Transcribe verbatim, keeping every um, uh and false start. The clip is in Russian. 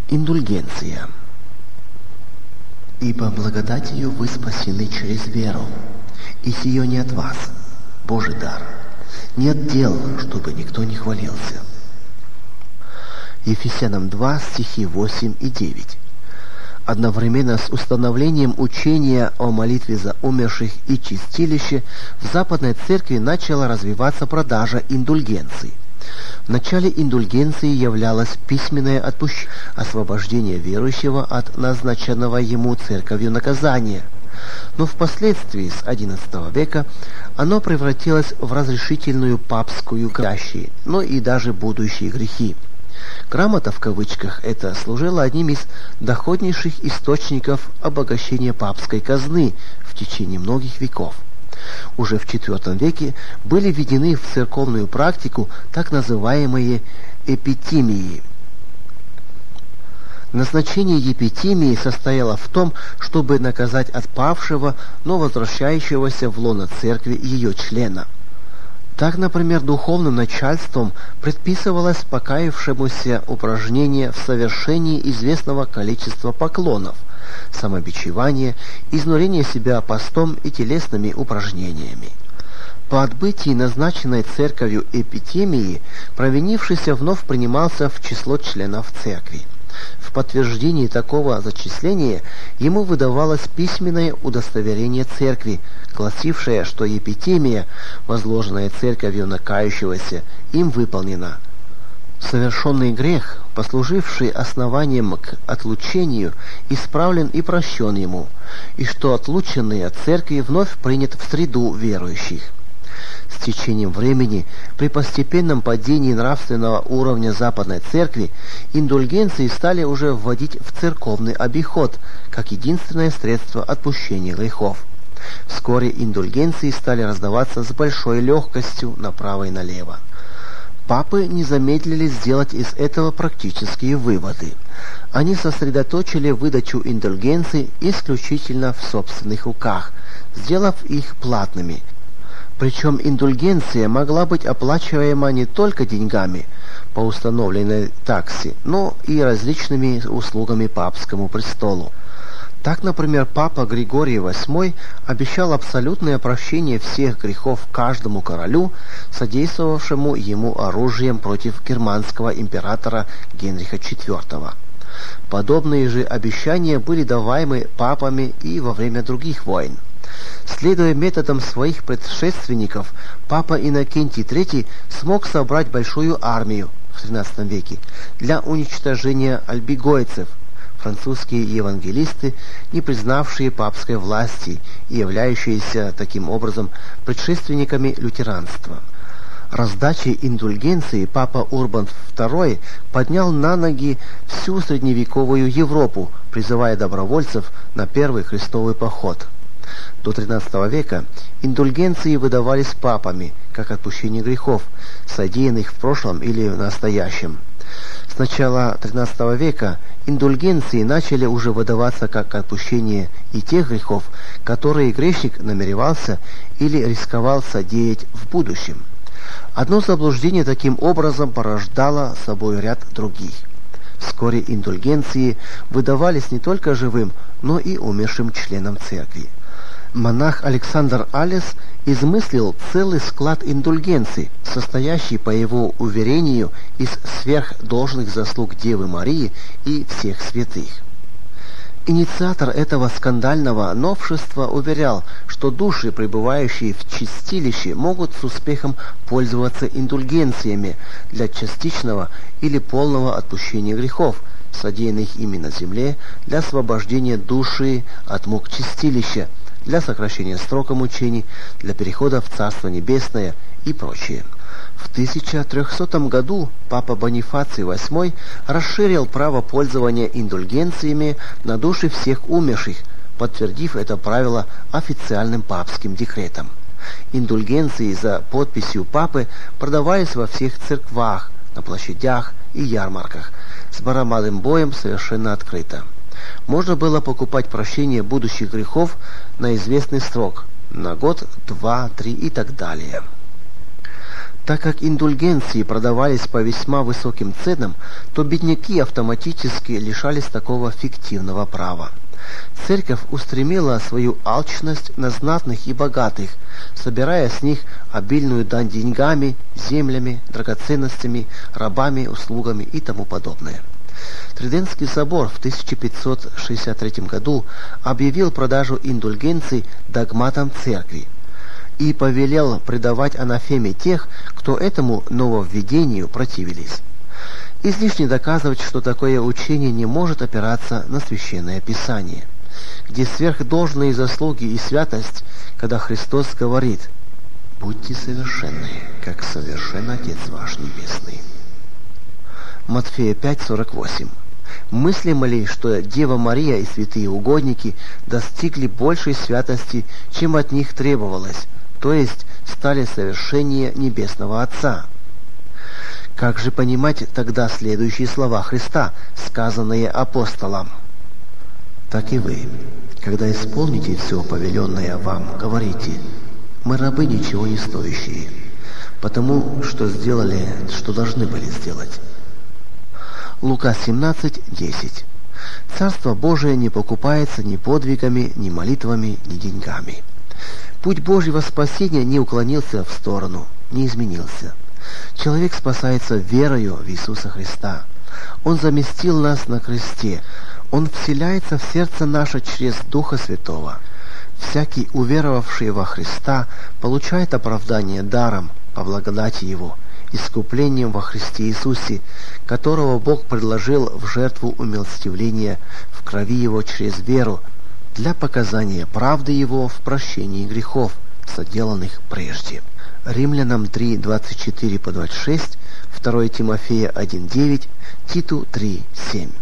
Индульгенция. «Ибо благодатью вы спасены через веру, и сие не от вас, Божий дар, нет дел, чтобы никто не хвалился». Ефесянам два, стихи восемь и девять. Одновременно с установлением учения о молитве за умерших и чистилище в Западной Церкви начала развиваться продажа индульгенций. В начале индульгенции являлось письменное отпущение, освобождение верующего от назначенного ему церковью наказания. Но впоследствии с одиннадцатого века оно превратилось в разрешительную папскую грящие, но и даже будущие грехи. Грамота в кавычках это служила одним из доходнейших источников обогащения папской казны в течение многих веков. Уже в четвёртом веке были введены в церковную практику так называемые эпитимии. Назначение епитимии состояло в том, чтобы наказать отпавшего, но возвращающегося в лоно церкви ее члена. Так, например, духовным начальством предписывалось покаявшемуся упражнение в совершении известного количества поклонов, самобичевание, изнурение себя постом и телесными упражнениями. По отбытии назначенной церковью эпитемии провинившийся вновь принимался в число членов церкви. В подтверждении такого зачисления ему выдавалось письменное удостоверение церкви, гласившее, что епитемия, возложенная церковью на кающегося, им выполнена. Совершенный грех, послуживший основанием к отлучению, исправлен и прощен ему, и что отлученный от церкви вновь принят в среду верующих. С течением времени, при постепенном падении нравственного уровня Западной Церкви, индульгенции стали уже вводить в церковный обиход, как единственное средство отпущения грехов. Вскоре индульгенции стали раздаваться с большой легкостью направо и налево. Папы не замедлили сделать из этого практические выводы. Они сосредоточили выдачу индульгенций исключительно в собственных руках, сделав их платными. Причем индульгенция могла быть оплачиваема не только деньгами по установленной таксе, но и различными услугами папскому престолу. Так, например, папа Григорий восьмой обещал абсолютное прощение всех грехов каждому королю, содействовавшему ему оружием против германского императора Генриха четвёртого. Подобные же обещания были даваемы папами и во время других войн. Следуя методам своих предшественников, папа Иннокентий третий смог собрать большую армию в тринадцатом веке для уничтожения альбигойцев, французские евангелисты, не признавшие папской власти и являющиеся таким образом предшественниками лютеранства. Раздачей индульгенции папа Урбан второй поднял на ноги всю средневековую Европу, призывая добровольцев на первый крестовый поход. До тринадцатого века индульгенции выдавались папами, как отпущение грехов, содеянных в прошлом или в настоящем. С начала тринадцатого века индульгенции начали уже выдаваться как отпущение и тех грехов, которые грешник намеревался или рисковал содеять в будущем. Одно заблуждение таким образом порождало собой ряд других. Вскоре индульгенции выдавались не только живым, но и умершим членам церкви. Монах Александр Алес измыслил целый склад индульгенций, состоящий, по его уверению, из сверхдолжных заслуг Девы Марии и всех святых. Инициатор этого скандального новшества уверял, что души, пребывающие в чистилище, могут с успехом пользоваться индульгенциями для частичного или полного отпущения грехов, содеянных ими на земле, для освобождения души от мук чистилища, для сокращения срока мучений, для перехода в Царство Небесное и прочее. В тысяча трехсотом году папа Бонифаций восьмой расширил право пользования индульгенциями на души всех умерших, подтвердив это правило официальным папским декретом. Индульгенции за подписью папы продавались во всех церквах, на площадях и ярмарках, с барабанным боем совершенно открыто. Можно было покупать прощение будущих грехов на известный срок, на год, два, три и так далее. Так как индульгенции продавались по весьма высоким ценам, то бедняки автоматически лишались такого фиктивного права. Церковь устремила свою алчность на знатных и богатых, собирая с них обильную дань деньгами, землями, драгоценностями, рабами, услугами и тому подобное. Тридентский собор в тысяча пятьсот шестьдесят третьем году объявил продажу индульгенций догматом церкви и повелел предавать анафеме тех, кто этому нововведению противились. Излишне доказывать, что такое учение не может опираться на Священное Писание, где сверхдолжные заслуги и святость, когда Христос говорит: «Будьте совершенны, как совершен Отец ваш Небесный». Матфея пять сорок восемь. Мыслимо ли, что Дева Мария и святые угодники достигли большей святости, чем от них требовалось, то есть стали совершеннее Небесного Отца? Как же понимать тогда следующие слова Христа, сказанные апостолам? «Так и вы, когда исполните все повеленное вам, говорите: мы рабы ничего не стоящие, потому что сделали, что должны были сделать». Лука семнадцать десять. Царство Божие не покупается ни подвигами, ни молитвами, ни деньгами. Путь Божьего спасения не уклонился в сторону, не изменился. Человек спасается верою в Иисуса Христа. Он заместил нас на кресте. Он вселяется в сердце наше через Духа Святого. Всякий, уверовавший во Христа, получает оправдание даром, по благодати Его, искуплением во Христе Иисусе, которого Бог предложил в жертву умилостивления в крови Его через веру, для показания правды Его в прощении грехов, соделанных прежде. Римлянам три двадцать четыре по двадцать шесть, второе Тимофея один девять, Титу три семь.